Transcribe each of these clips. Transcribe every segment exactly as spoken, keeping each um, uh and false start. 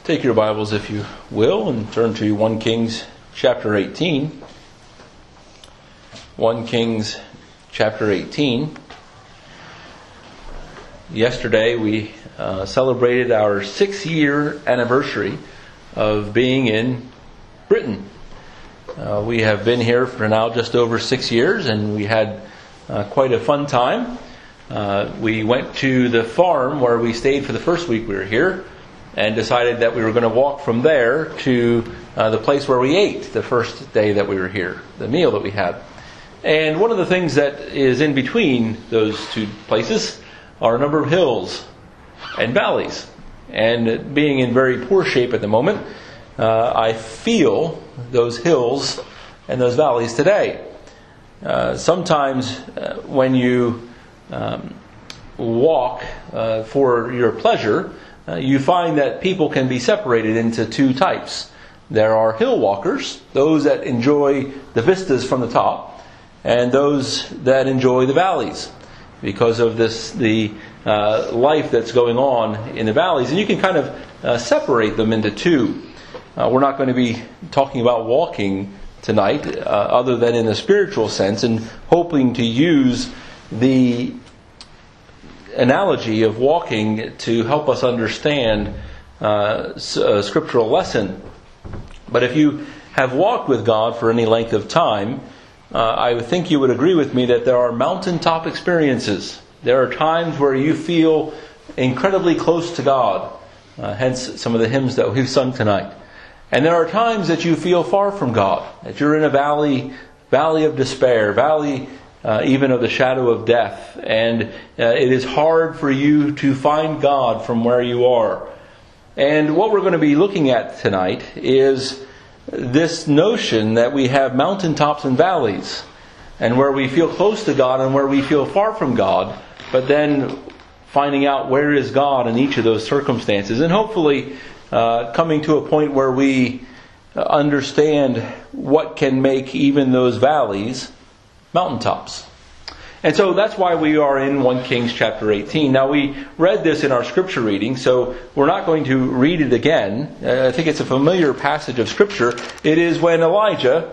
Take your Bibles, if you will, and turn to First Kings chapter eighteen. First Kings chapter eighteen. Yesterday we uh, celebrated our six-year anniversary of being in Britain. Uh, we have been here for now just over six years, and we had uh, quite a fun time. Uh, we went to the farm where we stayed for the first week we were here, and decided that we were going to walk from there to uh, the place where we ate the first day that we were here, the meal that we had. And one of the things that is in between those two places are a number of hills and valleys. And being in very poor shape at the moment, uh, I feel those hills and those valleys today. Uh, sometimes uh, when you um, walk uh, for your pleasure, Uh, you find that people can be separated into two types. There are hill walkers, those that enjoy the vistas from the top, and those that enjoy the valleys because of this the uh, life that's going on in the valleys. And you can kind of uh, separate them into two. Uh, we're not going to be talking about walking tonight, uh, other than in a spiritual sense, and hoping to use the analogy of walking to help us understand uh, a scriptural lesson. But if you have walked with God for any length of time, uh, I would think you would agree with me that there are mountaintop experiences. There are times where you feel incredibly close to God, uh, hence some of the hymns that we've sung tonight. And there are times that you feel far from God, that you're in a valley, valley of despair, valley Uh, even of the shadow of death, and uh, it is hard for you to find God from where you are. And what we're going to be looking at tonight is this notion that we have mountaintops and valleys, and where we feel close to God and where we feel far from God, but then finding out where is God in each of those circumstances, and hopefully uh, coming to a point where we understand what can make even those valleys mountaintops. And so that's why we are in First Kings chapter eighteen. Now, we read this in our scripture reading, so we're not going to read it again. Uh, I think it's a familiar passage of scripture. It is when Elijah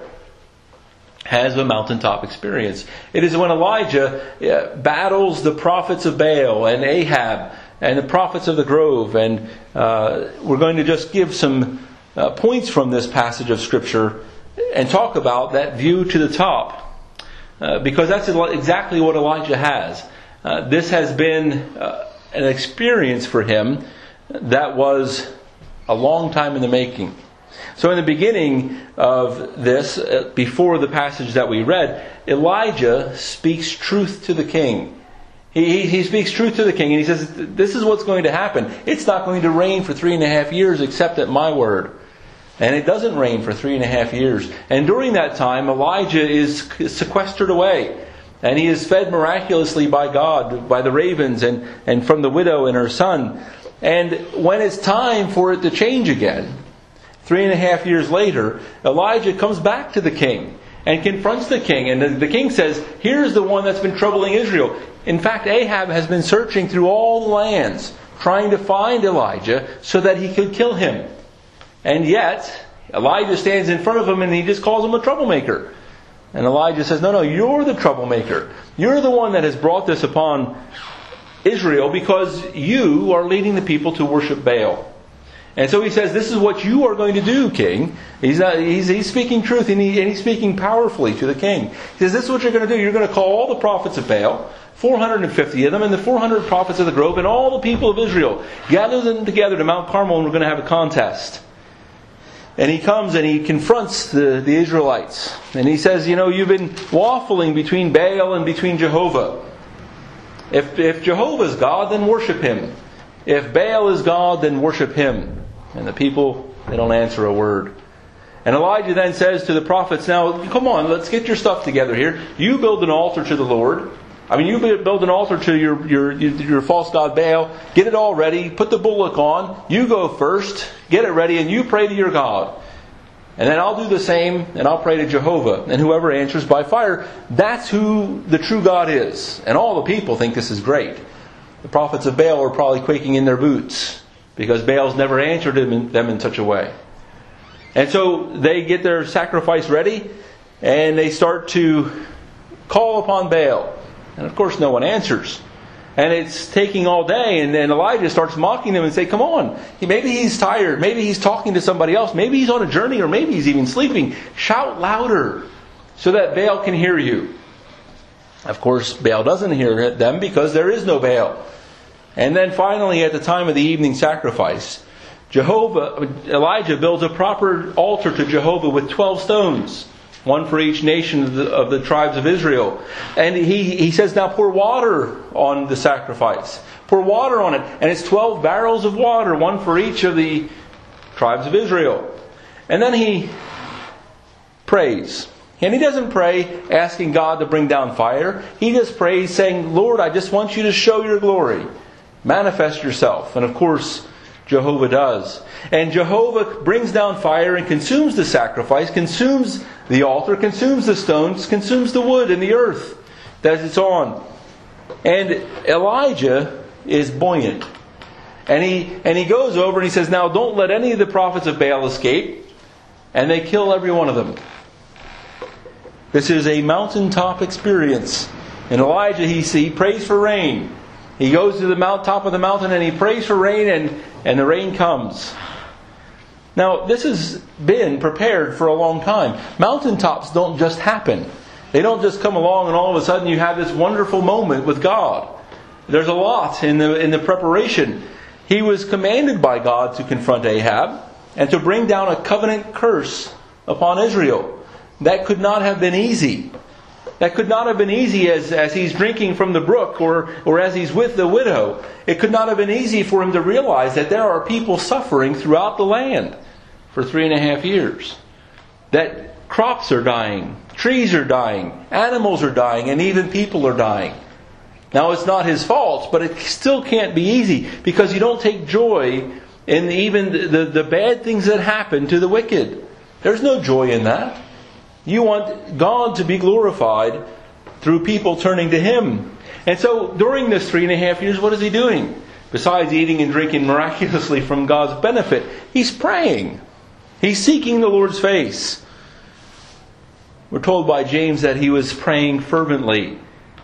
has a mountaintop experience. It is when Elijah uh, battles the prophets of Baal and Ahab and the prophets of the grove. And uh, we're going to just give some uh, points from this passage of scripture and talk about that view to the top. Uh, because that's exactly what Elijah has. Uh, this has been uh, an experience for him that was a long time in the making. So in the beginning of this, uh, before the passage that we read, Elijah speaks truth to the king. He, he, he speaks truth to the king, and he says, this is what's going to happen. It's not going to rain for three and a half years except at my word. And it doesn't rain for three and a half years. And during that time, Elijah is sequestered away. And he is fed miraculously by God, by the ravens, and, and from the widow and her son. And when it's time for it to change again, three and a half years later, Elijah comes back to the king and confronts the king. And the, the king says, here's the one that's been troubling Israel. In fact, Ahab has been searching through all the lands, trying to find Elijah so that he could kill him. And yet, Elijah stands in front of him and he just calls him a troublemaker. And Elijah says, no, no, you're the troublemaker. You're the one that has brought this upon Israel because you are leading the people to worship Baal. And so he says, this is what you are going to do, king. He's not, he's, he's speaking truth, and, he, and he's speaking powerfully to the king. He says, this is what you're going to do. You're going to call all the prophets of Baal, four hundred fifty of them, and the four hundred prophets of the grove, and all the people of Israel. Gather them together to Mount Carmel, and we're going to have a contest. And he comes and he confronts the, the Israelites. And he says, you know, you've been waffling between Baal and between Jehovah. If, if Jehovah is God, then worship him. If Baal is God, then worship him. And the people, they don't answer a word. And Elijah then says to the prophets, now, come on, let's get your stuff together here. You build an altar to the Lord. I mean, you build an altar to your, your, your false god Baal. Get it all ready. Put the bullock on. You go first. Get it ready and you pray to your God. And then I'll do the same and I'll pray to Jehovah. And whoever answers by fire, that's who the true God is. And all the people think this is great. The prophets of Baal are probably quaking in their boots. because Baal's never answered them in, them in such a way. And so they get their sacrifice ready, and they start to call upon Baal. And of course no one answers. And it's taking all day, and then Elijah starts mocking them and say, come on, maybe he's tired, maybe he's talking to somebody else, maybe he's on a journey, or maybe he's even sleeping. Shout louder so that Baal can hear you. Of course, Baal doesn't hear them because there is no Baal. And then finally, at the time of the evening sacrifice, Jehovah, Elijah builds a proper altar to Jehovah with twelve stones. One for each nation of the, of the tribes of Israel. And he, he says, now pour water on the sacrifice. Pour water on it. And it's twelve barrels of water, one for each of the tribes of Israel. And then he prays. And he doesn't pray asking God to bring down fire. He just prays saying, Lord, I just want you to show your glory. Manifest yourself. And of course, Jehovah does. And Jehovah brings down fire and consumes the sacrifice, consumes the altar, consumes the stones, consumes the wood and the earth that it's on. And Elijah is buoyant. And he and he goes over and he says, now don't let any of the prophets of Baal escape. And they kill every one of them. This is a mountaintop experience. And Elijah, he, he prays for rain. He goes to the mount, top of the mountain and he prays for rain, and, and the rain comes. Now, this has been prepared for a long time. Mountaintops don't just happen. They don't just come along and all of a sudden you have this wonderful moment with God. There's a lot in the, in the preparation. He was commanded by God to confront Ahab and to bring down a covenant curse upon Israel. That could not have been easy. That could not have been easy as, as he's drinking from the brook or, or as he's with the widow. It could not have been easy for him to realize that there are people suffering throughout the land for three and a half years. That crops are dying, trees are dying, animals are dying, and even people are dying. Now it's not his fault, but it still can't be easy because you don't take joy in even the, the, the bad things that happen to the wicked. There's no joy in that. You want God to be glorified through people turning to Him. And so during this three and a half years, what is he doing? Besides eating and drinking miraculously from God's benefit, he's praying. He's seeking the Lord's face. We're told by James that he was praying fervently.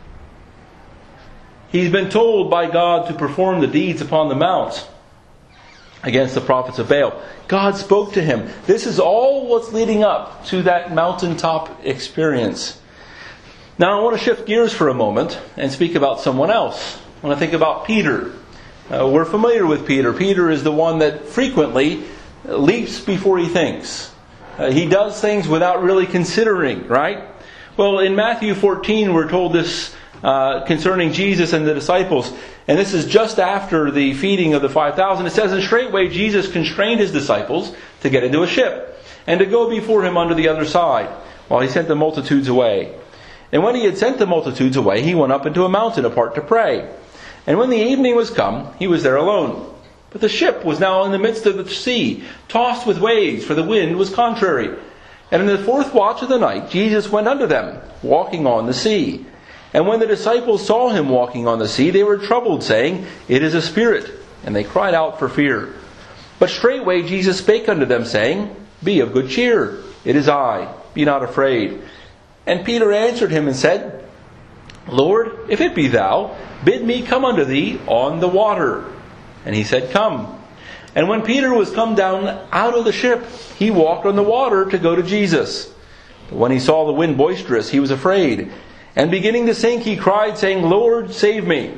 He's been told by God to perform the deeds upon the mount against the prophets of Baal. God spoke to him. This is all what's leading up to that mountaintop experience. Now I want to shift gears for a moment and speak about someone else. I want to think about Peter. Uh, we're familiar with Peter. Peter is the one that frequently leaps before he thinks. Uh, he does things without really considering, right? Well, in Matthew fourteen, we're told this uh, concerning Jesus and the disciples. And this is just after the feeding of the five thousand. It says, and straightway Jesus constrained his disciples to get into a ship and to go before him unto the other side, while he sent the multitudes away. And when he had sent the multitudes away, he went up into a mountain apart to pray. And when the evening was come, he was there alone. But the ship was now in the midst of the sea, tossed with waves, for the wind was contrary. And in the fourth watch of the night, Jesus went unto them, walking on the sea. And when the disciples saw him walking on the sea, they were troubled, saying, It is a spirit. And they cried out for fear. But straightway Jesus spake unto them, saying, Be of good cheer, it is I, be not afraid. And Peter answered him and said, Lord, if it be thou, bid me come unto thee on the water. And he said, Come. And when Peter was come down out of the ship, he walked on the water to go to Jesus. But when he saw the wind boisterous, he was afraid. And beginning to sink, he cried, saying, Lord, save me.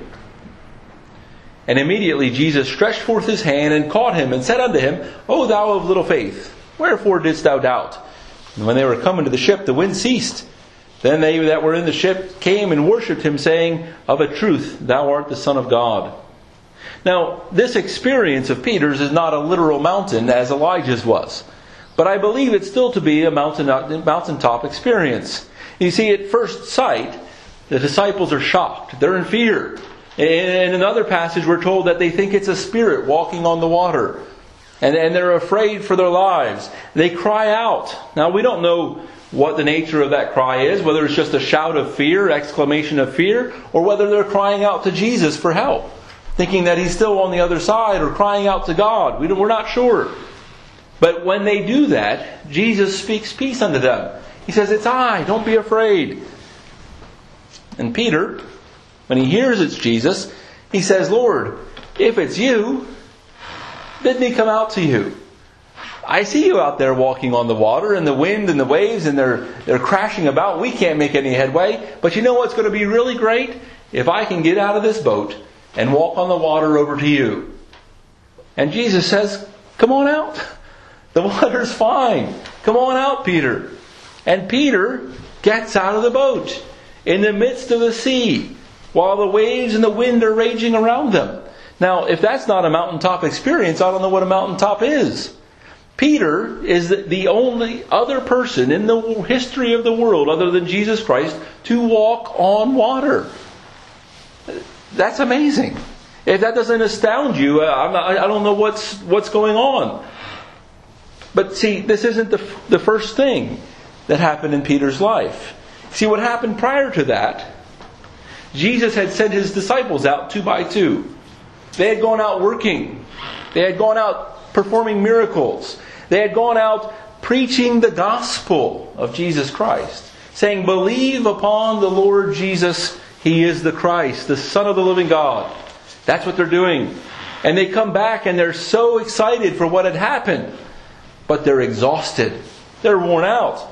And immediately Jesus stretched forth his hand and caught him and said unto him, O thou of little faith, wherefore didst thou doubt? And when they were come into the ship, the wind ceased. Then they that were in the ship came and worshipped him, saying, Of a truth, thou art the Son of God. Now, this experience of Peter's is not a literal mountain as Elijah's was. But I believe it's still to be a mountain, mountaintop experience. You see, at first sight, the disciples are shocked. They're in fear. In another passage, we're told that they think it's a spirit walking on the water. And, and they're afraid for their lives. They cry out. Now, we don't know what the nature of that cry is, whether it's just a shout of fear, exclamation of fear, or whether they're crying out to Jesus for help. thinking that he's still on the other side or crying out to God. We don't, we're not sure. But when they do that, Jesus speaks peace unto them. He says, "It's I, don't be afraid." And Peter, when he hears it's Jesus, he says, "Lord, if it's you, bid me come out to you. I see you out there walking on the water and the wind and the waves, and they're they're crashing about. We can't make any headway. But you know what's going to be really great? If I can get out of this boat and walk on the water over to you." And Jesus says, "Come on out. The water's fine. Come on out, Peter." And Peter gets out of the boat in the midst of the sea while the waves and the wind are raging around them. Now, if that's not a mountaintop experience, I don't know what a mountaintop is. Peter is the only other person in the history of the world other than Jesus Christ to walk on water. That's amazing. If that doesn't astound you, I'm not, I don't know what's what's going on. But see, this isn't the, the first thing that happened in Peter's life. See, what happened prior to that, Jesus had sent his disciples out two by two. They had gone out working. They had gone out performing miracles. They had gone out preaching the gospel of Jesus Christ, saying, "Believe upon the Lord Jesus. He is the Christ, the Son of the living God." That's what they're doing. And they come back and they're so excited for what had happened. But they're exhausted. They're worn out.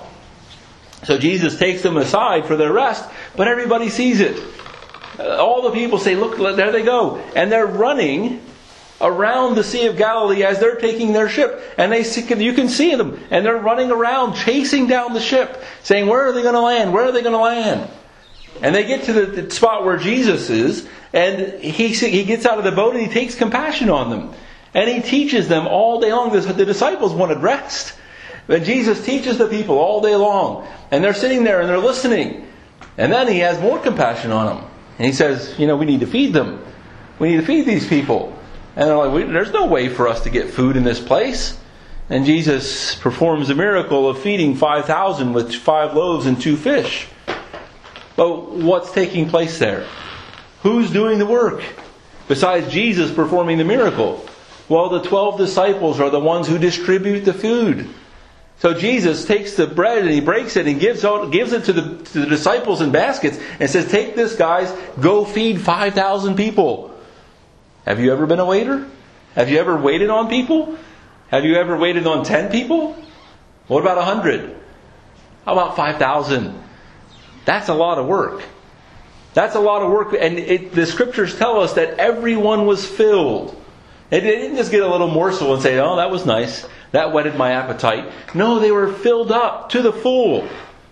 So Jesus takes them aside for their rest, but everybody sees it. All the people say, "Look, there they go." And they're running around the Sea of Galilee as they're taking their ship. And they see, you can see them. And they're running around, chasing down the ship, saying, "Where are they going to land? Where are they going to land?" And they get to the, the spot where Jesus is, and he, he gets out of the boat and he takes compassion on them. And he teaches them all day long. The, the disciples wanted rest. But Jesus teaches the people all day long. And they're sitting there and they're listening. And then he has more compassion on them. And he says, you know, we need to feed them. We need to feed these people. And they're like, "There's no way for us to get food in this place." And Jesus performs a miracle of feeding five thousand with five loaves and two fish. But what's taking place there? Who's doing the work? Besides Jesus performing the miracle? Well, the twelve disciples are the ones who distribute the food. So Jesus takes the bread and he breaks it and gives out, gives it to the, to the disciples in baskets and says, "Take this, guys, go feed five thousand people." Have you ever been a waiter? Have you ever waited on people? Have you ever waited on ten people? What about one hundred? How about five thousand? That's a lot of work. That's a lot of work. And it, the scriptures tell us that everyone was filled. They didn't just get a little morsel and say, "Oh, that was nice. That whetted my appetite." No, they were filled up to the full.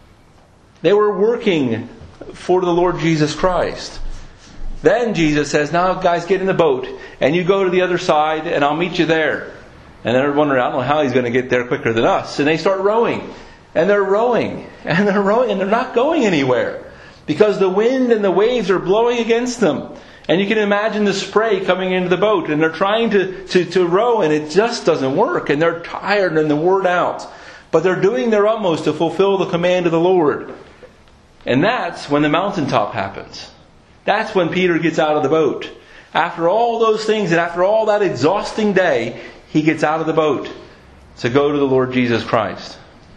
They were working for the Lord Jesus Christ. Then Jesus says, "Now guys, get in the boat and you go to the other side and I'll meet you there." And they're wondering, "I don't know how he's going to get there quicker than us." And they start rowing. And they're rowing. And they're rowing and they're not going anywhere. Because the wind and the waves are blowing against them. And you can imagine the spray coming into the boat. And they're trying to, to, to row and it just doesn't work. And they're tired and they're worn out. But they're doing their utmost to fulfill the command of the Lord. And that's when the mountaintop happens. That's when Peter gets out of the boat. After all those things and after all that exhausting day, he gets out of the boat to go to the Lord Jesus Christ.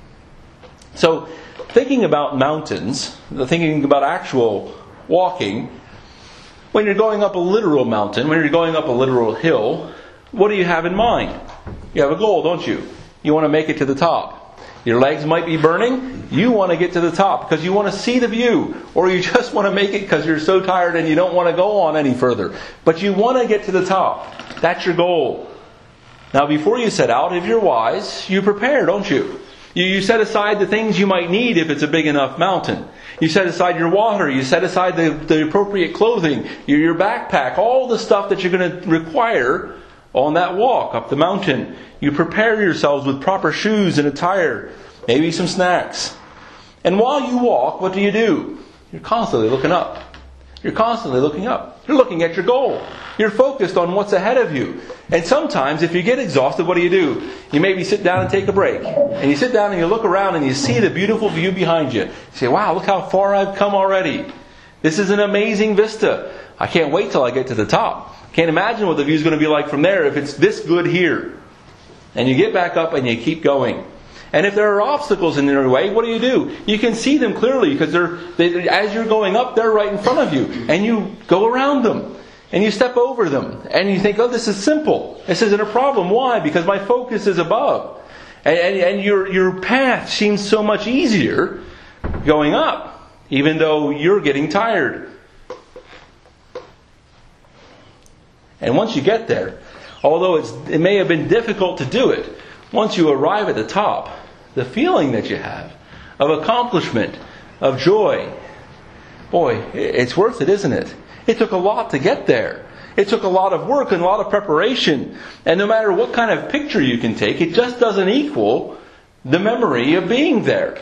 So, thinking about mountains, thinking about actual walking, when you're going up a literal mountain, when you're going up a literal hill, what do you have in mind? You have a goal, don't you? You want to make it to the top. Your legs might be burning. You want to get to the top because you want to see the view. Or you just want to make it because you're so tired and you don't want to go on any further. But you want to get to the top. That's your goal. Now before you set out, if you're wise, you prepare, don't you? You, you set aside the things you might need if it's a big enough mountain. You set aside your water. You set aside the, the appropriate clothing, your, your backpack, all the stuff that you're going to require on that walk up the mountain. You prepare yourselves with proper shoes and attire, maybe some snacks. And while you walk, what do you do? You're constantly looking up. You're constantly looking up. You're looking at your goal. You're focused on what's ahead of you. And sometimes if you get exhausted, what do you do? You maybe sit down and take a break. And you sit down and you look around and you see the beautiful view behind you. You say, "Wow, look how far I've come already." This is an amazing vista. I can't wait till I get to the top. Can't imagine what the view is going to be like from there if it's this good here. And you get back up and you keep going. And if there are obstacles in your way, what do you do? You can see them clearly because they're, they, as you're going up, they're right in front of you. And you go around them. And you step over them. And you think, oh, this is simple. This isn't a problem. Why? Because my focus is above. And, and, and your, your path seems so much easier going up, even though you're getting tired. And once you get there, although it's, it may have been difficult to do it, once you arrive at the top, the feeling that you have of accomplishment, of joy, boy, it's worth it, isn't it? It took a lot to get there. It took a lot of work and a lot of preparation. And no matter what kind of picture you can take, it just doesn't equal the memory of being there.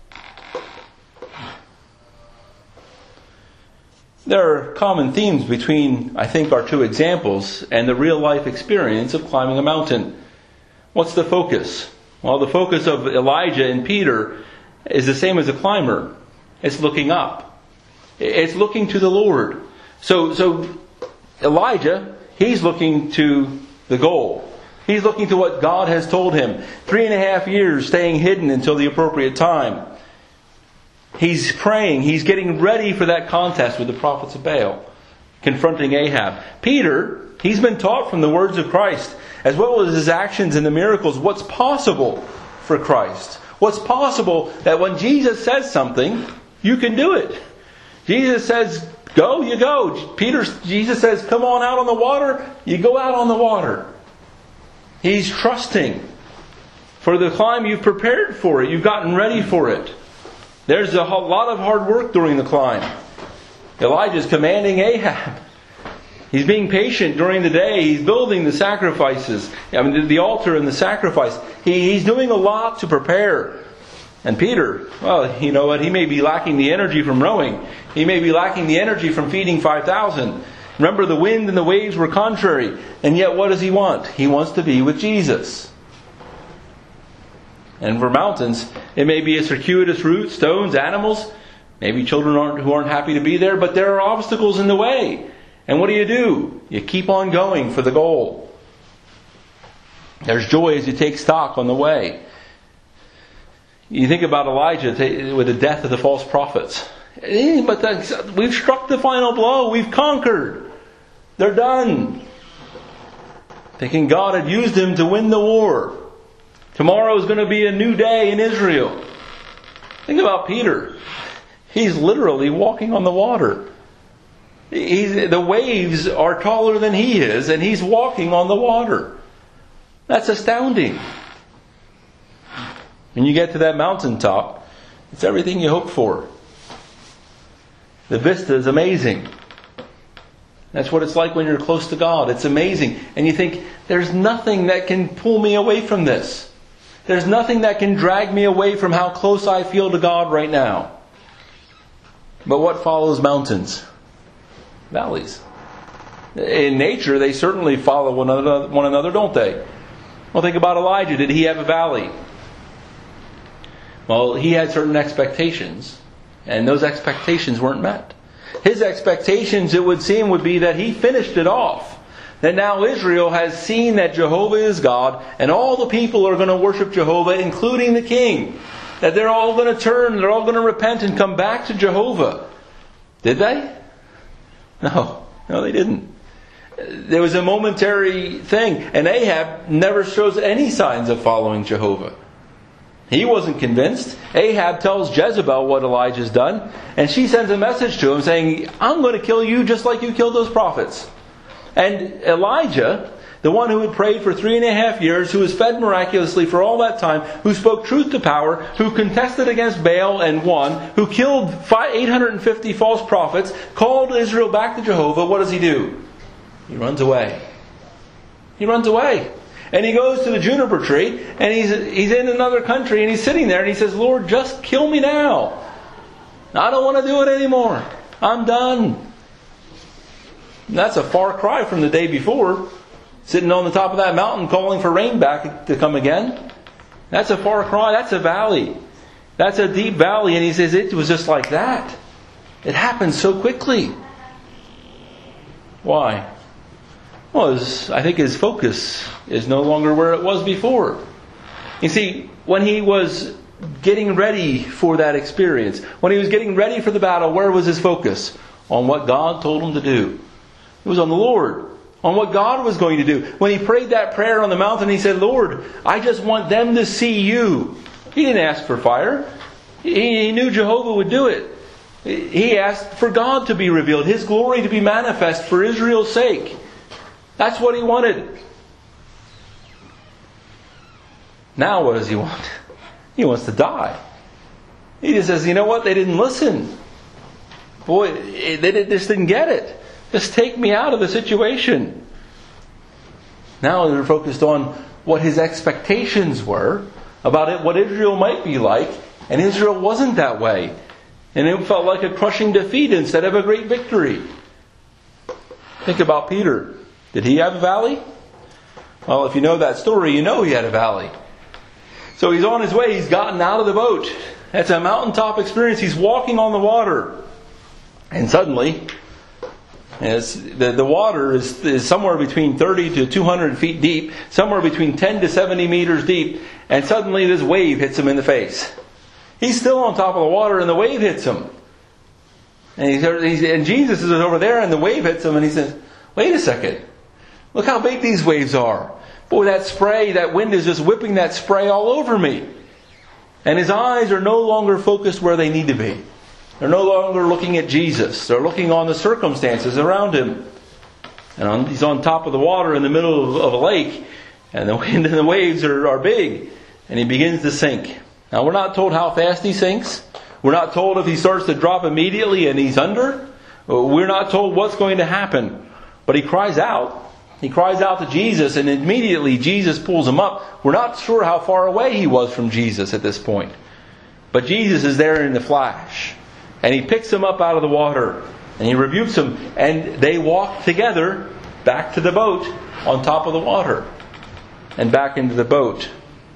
There are common themes between, I think, our two examples and the real life experience of climbing a mountain. What's the focus? Well, the focus of Elijah and Peter is the same as a climber. It's looking up. It's looking to the Lord. So, so Elijah, he's looking to the goal. He's looking to what God has told him. Three and a half years staying hidden until the appropriate time. He's praying. He's getting ready for that contest with the prophets of Baal, confronting Ahab. Peter, he's been taught from the words of Christ, as well as his actions and the miracles, what's possible for Christ. What's possible that when Jesus says something, you can do it. Jesus says, go, you go. Peter, Jesus says, come on out on the water. You go out on the water. He's trusting for the climb. You've prepared for it. You've gotten ready for it. There's a lot of hard work during the climb. Elijah's commanding Ahab. He's being patient during the day. He's building the sacrifices. I mean, the altar and the sacrifice. He, he's doing a lot to prepare. And Peter, well, you know what? He may be lacking the energy from rowing. He may be lacking the energy from feeding five thousand. Remember, the wind and the waves were contrary. And yet, what does he want? He wants to be with Jesus. And for mountains, it may be a circuitous route, stones, animals. Maybe children aren't, who aren't happy to be there. But there are obstacles in the way. And what do you do? You keep on going for the goal. There's joy as you take stock on the way. You think about Elijah with the death of the false prophets. But we've struck the final blow. We've conquered. They're done. Thinking God had used him to win the war. Tomorrow is going to be a new day in Israel. Think about Peter. He's literally walking on the water. He's, the waves are taller than he is, and he's walking on the water. That's astounding. When you get to that mountaintop, it's everything you hope for. The vista is amazing. That's what it's like when you're close to God. It's amazing. And you think, there's nothing that can pull me away from this. There's nothing that can drag me away from how close I feel to God right now. But what follows mountains? Valleys. In nature, they certainly follow one another, one another, don't they? Well, think about Elijah. Did he have a valley? Well, he had certain expectations, and those expectations weren't met. His expectations, it would seem, would be that he finished it off. That now Israel has seen that Jehovah is God, and all the people are going to worship Jehovah, including the king. That they're all going to turn, they're all going to repent and come back to Jehovah. Did they? No. No, they didn't. There was a momentary thing, and Ahab never shows any signs of following Jehovah. He wasn't convinced. Ahab tells Jezebel what Elijah's done, and she sends a message to him saying, I'm going to kill you just like you killed those prophets. And Elijah, the one who had prayed for three and a half years, who was fed miraculously for all that time, who spoke truth to power, who contested against Baal and won, who killed eight hundred fifty false prophets, called Israel back to Jehovah, what does he do? He runs away. He runs away. And he goes to the juniper tree, and he's he's in another country, and he's sitting there, and he says, Lord, just kill me now. I don't want to do it anymore. I'm done. And that's a far cry from the day before, sitting on the top of that mountain calling for rain back to come again. That's a far cry. That's a valley. That's a deep valley. And he says it was just like that. It happened so quickly. Why? Well, his, I think his focus is no longer where it was before. You see, when he was getting ready for that experience, when he was getting ready for the battle, where was his focus? On what God told him to do. It was on the Lord. On what God was going to do. When he prayed that prayer on the mountain, he said, Lord, I just want them to see you. He didn't ask for fire. He, he knew Jehovah would do it. He asked for God to be revealed, His glory to be manifest for Israel's sake. That's what he wanted. Now what does he want? He wants to die. He just says, you know what? They didn't listen. Boy, they just didn't get it. Just take me out of the situation. Now they're focused on what his expectations were about it, what Israel might be like. And Israel wasn't that way. And it felt like a crushing defeat instead of a great victory. Think about Peter. Did he have a valley? Well, if you know that story, you know he had a valley. So he's on his way. He's gotten out of the boat. That's a mountaintop experience. He's walking on the water. And suddenly, as the, the water is, is somewhere between thirty to two hundred feet deep, somewhere between ten to seventy meters deep, and suddenly this wave hits him in the face. He's still on top of the water and the wave hits him. And, he's, he's, and Jesus is over there and the wave hits him and he says, wait a second. Look how big these waves are. Boy, that spray, that wind is just whipping that spray all over me. And his eyes are no longer focused where they need to be. They're no longer looking at Jesus. They're looking on the circumstances around him. And on, he's on top of the water in the middle of, of a lake. And the wind and the waves are, are big. And he begins to sink. Now, we're not told how fast he sinks. We're not told if he starts to drop immediately and he's under. We're not told what's going to happen. But he cries out. He cries out to Jesus, and immediately Jesus pulls him up. We're not sure how far away he was from Jesus at this point. But Jesus is there in the flash. And he picks him up out of the water. And he rebukes him. And they walk together back to the boat on top of the water. And back into the boat.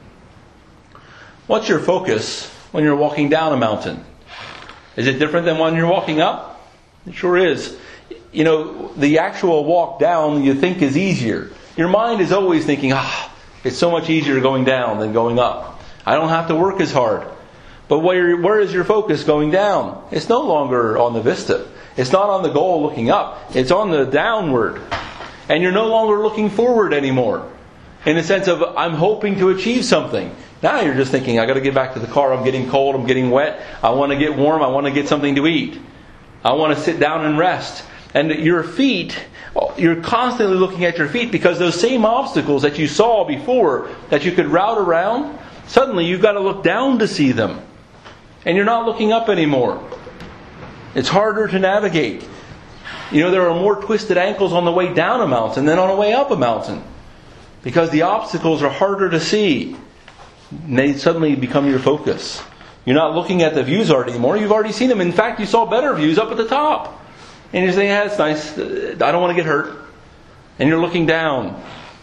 What's your focus when you're walking down a mountain? Is it different than when you're walking up? It sure is. You know, the actual walk down you think is easier. Your mind is always thinking, ah, it's so much easier going down than going up. I don't have to work as hard. But where, where is your focus going down? It's no longer on the vista. It's not on the goal looking up. It's on the downward. And you're no longer looking forward anymore. In the sense of, I'm hoping to achieve something. Now you're just thinking, I got to get back to the car. I'm getting cold. I'm getting wet. I want to get warm. I want to get something to eat. I want to sit down and rest. And your feet, you're constantly looking at your feet because those same obstacles that you saw before that you could route around, suddenly you've got to look down to see them. And you're not looking up anymore. It's harder to navigate. You know, there are more twisted ankles on the way down a mountain than on the way up a mountain. Because the obstacles are harder to see. And they suddenly become your focus. You're not looking at the views anymore. You've already seen them. In fact, you saw better views up at the top. And you're saying, yeah, it's nice. I don't want to get hurt. And you're looking down.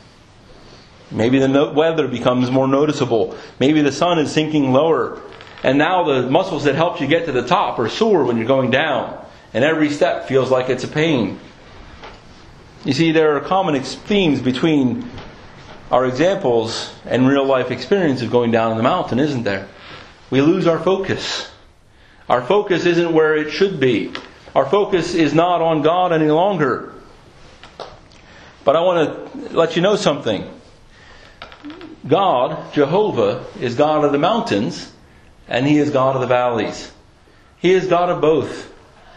Maybe the no- weather becomes more noticeable. Maybe the sun is sinking lower. And now the muscles that helped you get to the top are sore when you're going down. And every step feels like it's a pain. You see, there are common ex- themes between our examples and real life experience of going down the mountain, isn't there? We lose our focus. Our focus isn't where it should be. Our focus is not on God any longer. But I want to let you know something. God, Jehovah, is God of the mountains, and He is God of the valleys. He is God of both.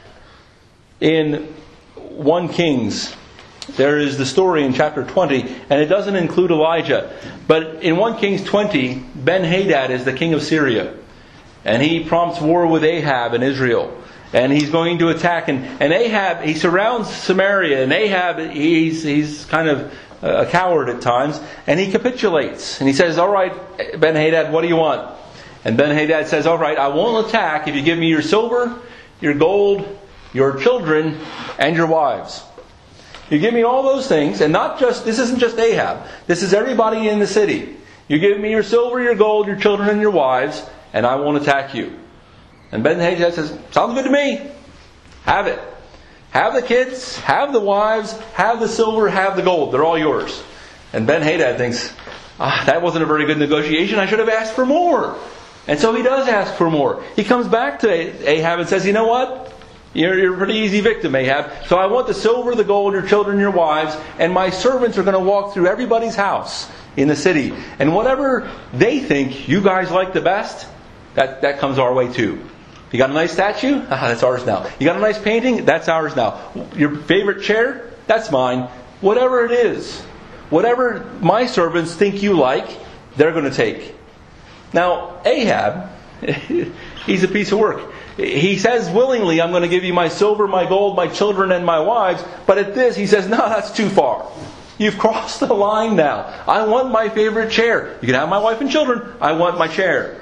In First Kings, there is the story in chapter twenty, and it doesn't include Elijah. But in First Kings twenty, Ben-Hadad is the king of Syria. And he prompts war with Ahab in Israel. And he's going to attack. And, and Ahab, he surrounds Samaria. And Ahab, he's, he's kind of a coward at times. And he capitulates. And he says, all right, Ben-Hadad, what do you want? And Ben-Hadad says, all right, I won't attack if you give me your silver, your gold, your children, and your wives. You give me all those things. And not just, this isn't just Ahab. This is everybody in the city. You give me your silver, your gold, your children, and your wives, and I won't attack you. And Ben-Hadad says, sounds good to me. Have it. Have the kids, have the wives, have the silver, have the gold. They're all yours. And Ben-Hadad thinks, ah, that wasn't a very good negotiation. I should have asked for more. And so he does ask for more. He comes back to Ahab and says, you know what? You're, you're a pretty easy victim, Ahab. So I want the silver, the gold, your children, your wives, and my servants are going to walk through everybody's house in the city. And whatever they think you guys like the best, that, that comes our way too. You got a nice statue? Ah, that's ours now. You got a nice painting? That's ours now. Your favorite chair? That's mine. Whatever it is, whatever my servants think you like, they're going to take. Now, Ahab, he's a piece of work. He says willingly, I'm going to give you my silver, my gold, my children, and my wives. But at this, he says, no, that's too far. You've crossed the line now. I want my favorite chair. You can have my wife and children. I want my chair.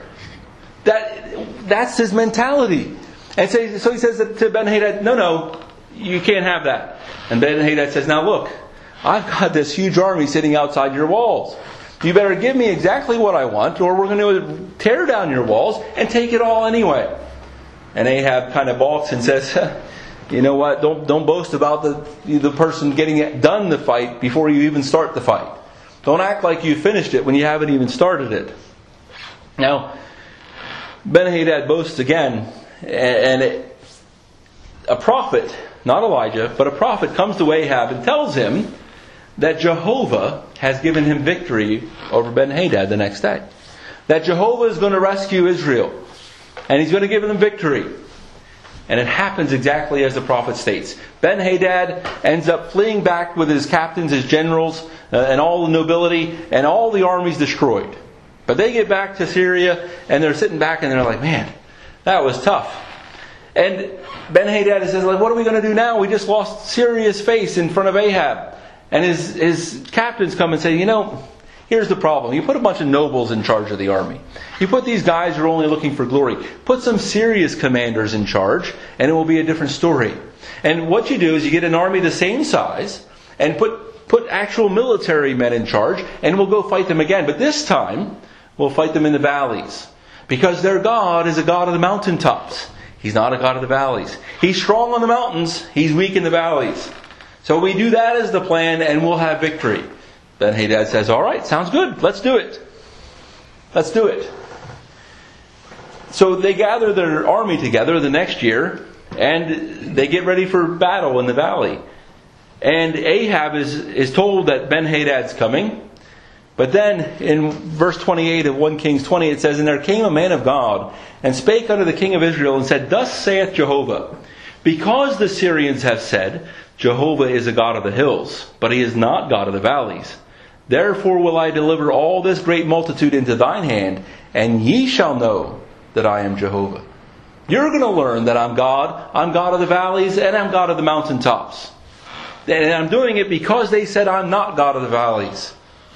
That That's his mentality. And so, so he says to Ben-Hadad, no, no, you can't have that. And Ben-Hadad says, now look, I've got this huge army sitting outside your walls. You better give me exactly what I want, or we're going to tear down your walls and take it all anyway. And Ahab kind of balks and says, you know what, don't don't boast about the, the person getting it done the fight before you even start the fight. Don't act like you finished it when you haven't even started it. Now, Ben-Hadad boasts again, and it, a prophet, not Elijah, but a prophet comes to Ahab and tells him that Jehovah has given him victory over Ben-Hadad the next day. That Jehovah is going to rescue Israel, and he's going to give them victory. And it happens exactly as the prophet states. Ben-Hadad ends up fleeing back with his captains, his generals, uh, and all the nobility, and all the armies destroyed. But they get back to Syria, and they're sitting back, and they're like, man, that was tough. And Ben-Hadad says, like, what are we going to do now? We just lost Syria's face in front of Ahab. And his, his captains come and say, you know, here's the problem. You put a bunch of nobles in charge of the army. You put these guys who are only looking for glory. Put some serious commanders in charge, and it will be a different story. And what you do is you get an army the same size, and put, put actual military men in charge, and we'll go fight them again. But this time, we'll fight them in the valleys. Because their God is a God of the mountaintops. He's not a God of the valleys. He's strong on the mountains. He's weak in the valleys. So we do that as the plan, and we'll have victory. Ben-Hadad says, all right, sounds good. Let's do it. Let's do it. So they gather their army together the next year, and they get ready for battle in the valley. And Ahab is, is told that Ben-Hadad's coming. But then in verse twenty-eight of First Kings twenty, it says, and there came a man of God, and spake unto the king of Israel, and said, thus saith Jehovah, because the Syrians have said, Jehovah is a God of the hills, but he is not God of the valleys. Therefore will I deliver all this great multitude into thine hand, and ye shall know that I am Jehovah. You're going to learn that I'm God. I'm God of the valleys, and I'm God of the mountaintops. And I'm doing it because they said I'm not God of the valleys.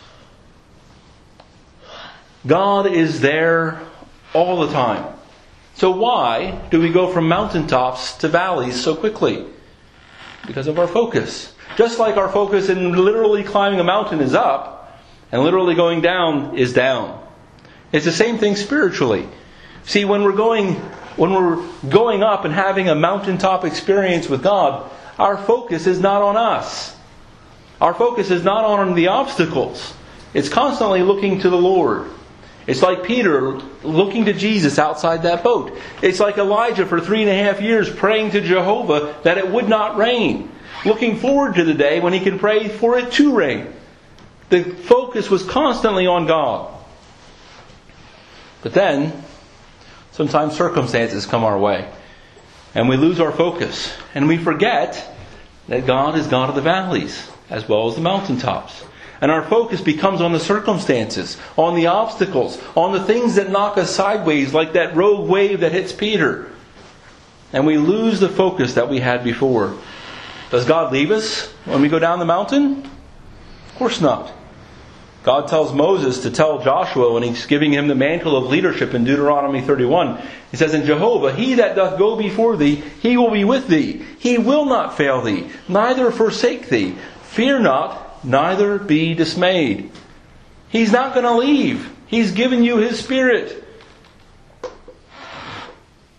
God is there all the time. So why do we go from mountaintops to valleys so quickly? Because of our focus. Just like our focus in literally climbing a mountain is up, and literally going down is down. It's the same thing spiritually. See, when we're going when we're going up and having a mountaintop experience with God, our focus is not on us. Our focus is not on the obstacles. It's constantly looking to the Lord. It's like Peter looking to Jesus outside that boat. It's like Elijah for three and a half years praying to Jehovah that it would not rain. Looking forward to the day when he can pray for it to rain. The focus was constantly on God. But then, sometimes circumstances come our way. And we lose our focus. And we forget that God is God of the valleys as well as the mountaintops. And our focus becomes on the circumstances, on the obstacles, on the things that knock us sideways, like that rogue wave that hits Peter. And we lose the focus that we had before. Does God leave us when we go down the mountain? Of course not. God tells Moses to tell Joshua when he's giving him the mantle of leadership in Deuteronomy thirty-one. He says, in Jehovah, he that doth go before thee, he will be with thee. He will not fail thee, neither forsake thee. Fear not, neither be dismayed. He's not going to leave. He's given you His Spirit.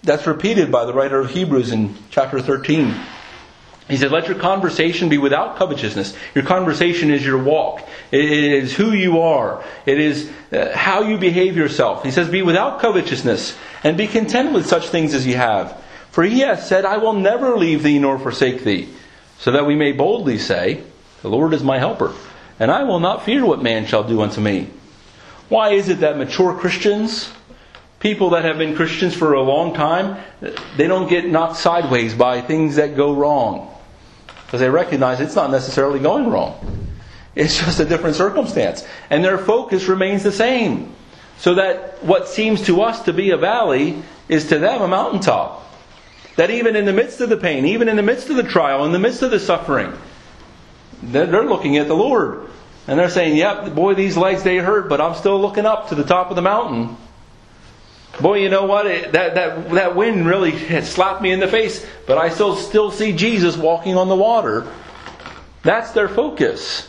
That's repeated by the writer of Hebrews in chapter thirteen. He said, let your conversation be without covetousness. Your conversation is your walk. It is who you are. It is uh, how you behave yourself. He says, be without covetousness, and be content with such things as you have. For he has said, I will never leave thee nor forsake thee. So that we may boldly say, the Lord is my helper, and I will not fear what man shall do unto me. Why is it that mature Christians, people that have been Christians for a long time, they don't get knocked sideways by things that go wrong? Because they recognize it's not necessarily going wrong. It's just a different circumstance. And their focus remains the same. So that what seems to us to be a valley is to them a mountaintop. That even in the midst of the pain, even in the midst of the trial, in the midst of the suffering, they're looking at the Lord. And they're saying, yep, boy, these legs, they hurt, but I'm still looking up to the top of the mountain. Boy, you know what? It, that, that, that wind really had slapped me in the face, but I still, still see Jesus walking on the water. That's their focus.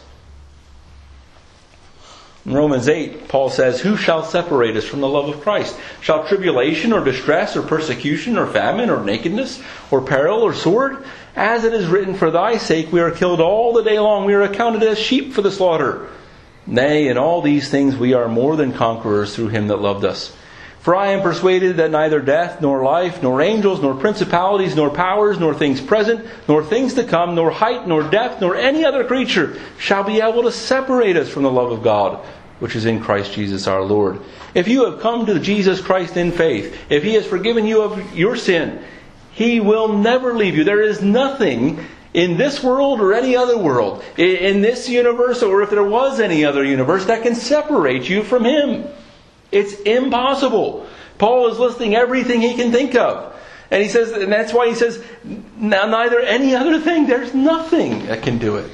In Romans eight, Paul says, who shall separate us from the love of Christ? Shall tribulation or distress or persecution or famine or nakedness or peril or sword? As it is written, for thy sake we are killed all the day long. We are accounted as sheep for the slaughter. Nay, in all these things we are more than conquerors through him that loved us. For I am persuaded that neither death, nor life, nor angels, nor principalities, nor powers, nor things present, nor things to come, nor height, nor depth, nor any other creature shall be able to separate us from the love of God, which is in Christ Jesus our Lord. If you have come to Jesus Christ in faith, if He has forgiven you of your sin, He will never leave you. There is nothing in this world or any other world, in this universe, or if there was any other universe, that can separate you from Him. It's impossible. Paul is listing everything he can think of. And he says, and that's why he says, now neither any other thing, there's nothing that can do it.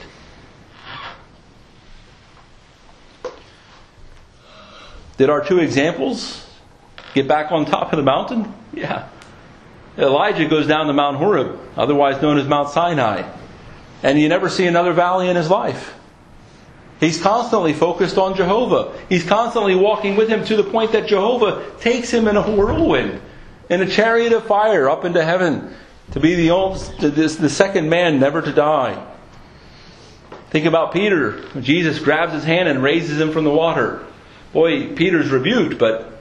Did our two examples get back on top of the mountain? Yeah. Elijah goes down to Mount Horeb, otherwise known as Mount Sinai. And you never see another valley in his life. He's constantly focused on Jehovah. He's constantly walking with Him to the point that Jehovah takes him in a whirlwind, in a chariot of fire up into heaven, to be the, old, the second man never to die. Think about Peter. When Jesus grabs his hand and raises him from the water. Boy, Peter's rebuked, but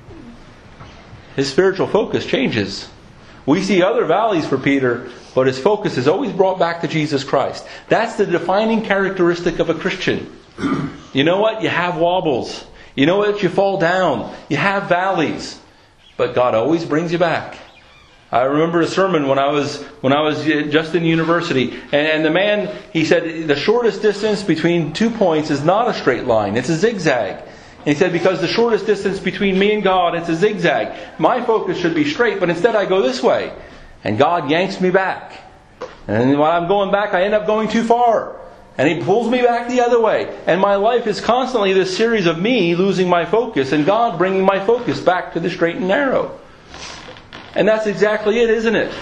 his spiritual focus changes. We see other valleys for Peter, but his focus is always brought back to Jesus Christ. That's the defining characteristic of a Christian. You know what? You have wobbles. You know what? You fall down. You have valleys. But God always brings you back. I remember a sermon when I was when I was just in university. And, and the man, he said, the shortest distance between two points is not a straight line. It's a zigzag. And he said, because the shortest distance between me and God, it's a zigzag. My focus should be straight, but instead I go this way. And God yanks me back. And when I'm going back, I end up going too far. And He pulls me back the other way. And my life is constantly this series of me losing my focus and God bringing my focus back to the straight and narrow. And that's exactly it, isn't it?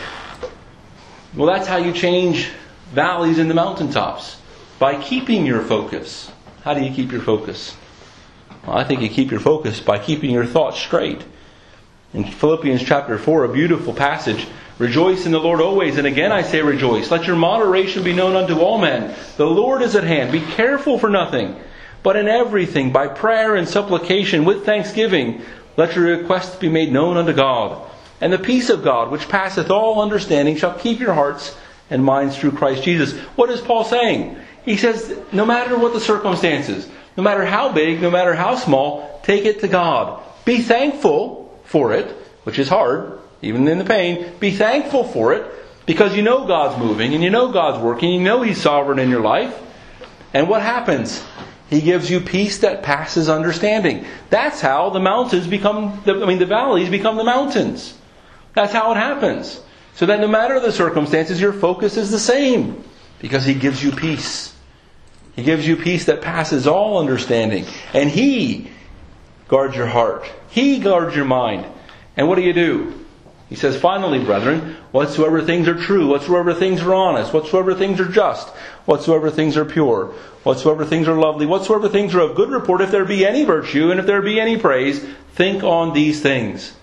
Well, that's how you change valleys into mountaintops. By keeping your focus. How do you keep your focus? Well, I think you keep your focus by keeping your thoughts straight. In Philippians chapter four, a beautiful passage. Rejoice in the Lord always, and again I say rejoice. Let your moderation be known unto all men. The Lord is at hand. Be careful for nothing, but in everything, by prayer and supplication, with thanksgiving, let your requests be made known unto God. And the peace of God, which passeth all understanding, shall keep your hearts and minds through Christ Jesus. What is Paul saying? He says, no matter what the circumstances, no matter how big, no matter how small, take it to God. Be thankful for it, which is hard, even in the pain. Be thankful for it, because you know God's moving, and you know God's working, you know He's sovereign in your life. And what happens? He gives you peace that passes understanding. That's how the mountains become, the, I mean the valleys become the mountains. That's how it happens. So that no matter the circumstances, your focus is the same. Because He gives you peace. He gives you peace that passes all understanding. And He guards your heart. He guards your mind. And what do you do? He says, finally, brethren, whatsoever things are true, whatsoever things are honest, whatsoever things are just, whatsoever things are pure, whatsoever things are lovely, whatsoever things are of good report, if there be any virtue, and if there be any praise, think on these things.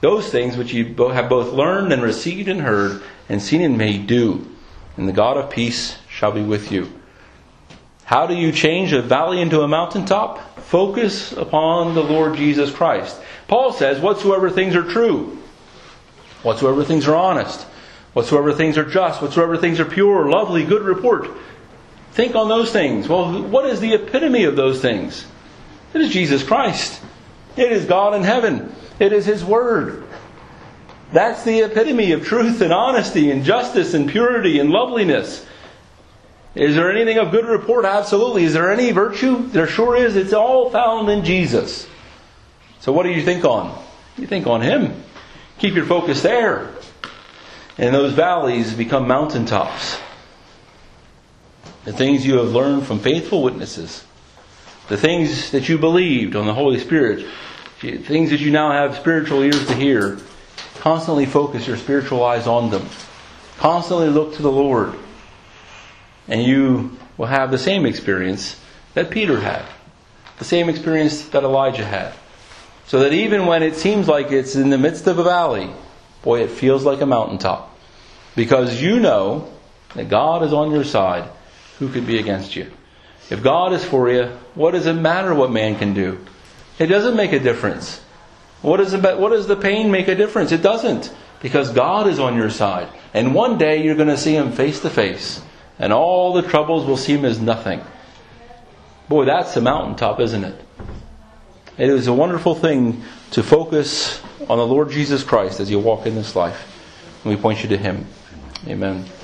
Those things which you have both learned and received and heard and seen in me, do, and the God of peace shall be with you. How do you change a valley into a mountaintop? Focus upon the Lord Jesus Christ. Paul says, whatsoever things are true, whatsoever things are honest, whatsoever things are just, whatsoever things are pure, lovely, good report. Think on those things. Well, what is the epitome of those things? It is Jesus Christ. It is God in heaven. It is His Word. That's the epitome of truth and honesty and justice and purity and loveliness. Is there anything of good report? Absolutely. Is there any virtue? There sure is. It's all found in Jesus. So what do you think on? You think on Him. Keep your focus there. And those valleys become mountaintops. The things you have learned from faithful witnesses. The things that you believed on the Holy Spirit. Things that you now have spiritual ears to hear. Constantly focus your spiritual eyes on them. Constantly look to the Lord. And you will have the same experience that Peter had. The same experience that Elijah had. So that even when it seems like it's in the midst of a valley, boy, it feels like a mountaintop. Because you know that God is on your side. Who could be against you? If God is for you, what does it matter what man can do? It doesn't make a difference. What does, it, what does the pain make a difference? It doesn't. Because God is on your side. And one day you're going to see Him face to face. And all the troubles will seem as nothing. Boy, that's a mountaintop, isn't it? It is a wonderful thing to focus on the Lord Jesus Christ as you walk in this life. And we point you to Him. Amen.